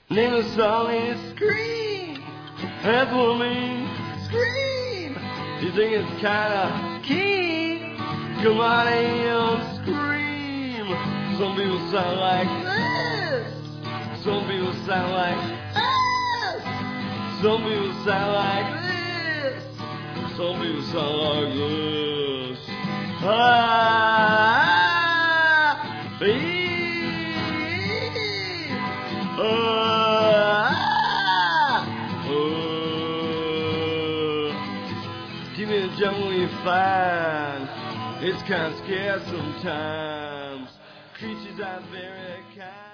Name the song is Scream. That's what I mean. Scream. You think it's kinda keen? Come on and scream. Some people sound like this. Some people sound like this. Some people sound like this. Some people sound like this. Give me the jungle you find. It's kind of scarce sometimes. Creatures are very kind.